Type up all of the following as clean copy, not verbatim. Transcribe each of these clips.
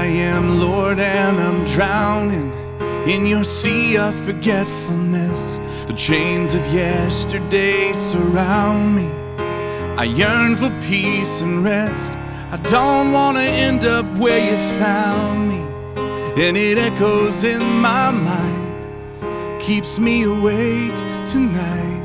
am, Lord, and I'm drowning in your sea of forgetfulness. The chains of yesterday surround me. I yearn for peace and rest. I don't want to end up where you found me. And it echoes in my mind, keeps me awake tonight.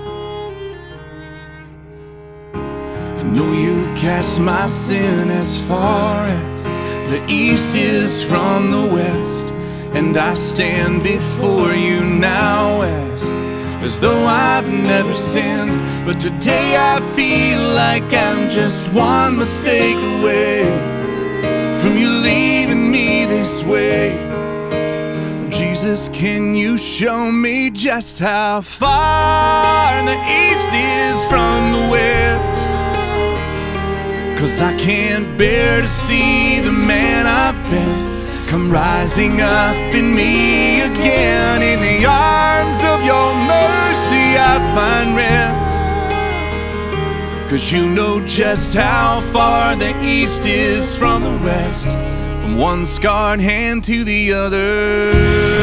I know you've cast my sin as far as the east is from the west, and I stand before you now as though I've never sinned. But today I feel like I'm just one mistake away from you leaving me this way. Jesus, can you show me just how far the east is from the west? 'Cause I can't bear to see the man I've been come rising up in me again. In the arms of your mercy I find rest, 'cause you know just how far the east is from the west, from one scarred hand to the other.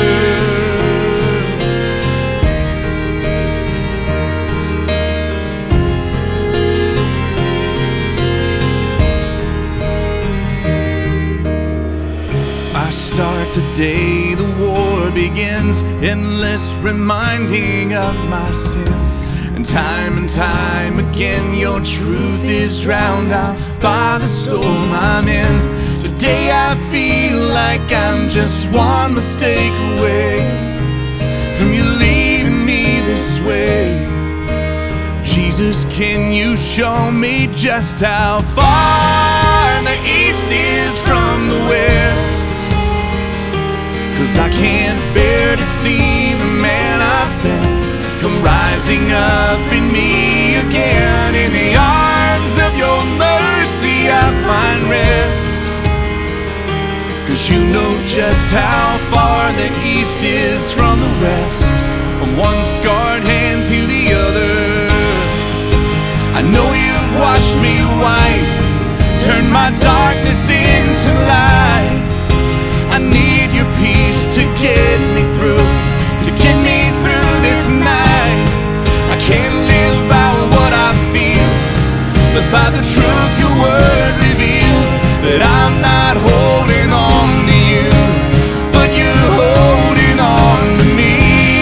Start the day the war begins, endless reminding of my sin. And time again your truth is drowned out by the storm I'm in. Today I feel like I'm just one mistake away from you leaving me this way. Jesus, can you show me just how far the east is from the west? 'Cause I can't bear to see the man I've been come rising up in me again. In the arms of your mercy I find rest, 'cause you know just how far the east is from the west, from one scarred hand to the other. I know you've washed me white, turned my darkness into light. I need your peace to get me through this night. I can't live by what I feel, but by the truth your word reveals, that I'm not holding on to you, but you're holding on to me.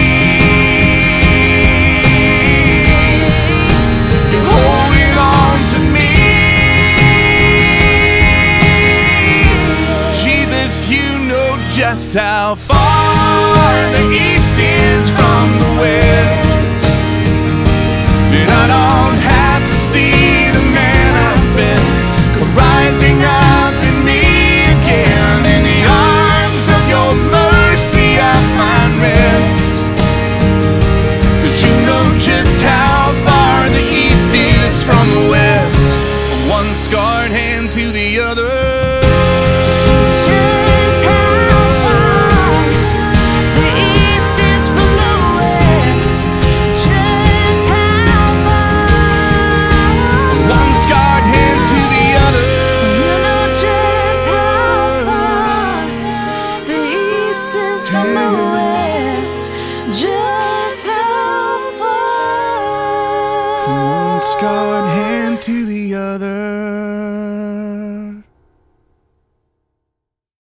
You're holding on to me. Jesus, you know just how far the east is from the west, and I don't have to see the man I've been come rising up in me again. In the arms of your mercy I find rest, 'cause you know just how far the east is from the west, from one scarred hand to the other. From the west, just how far? From one scarred hand to the other.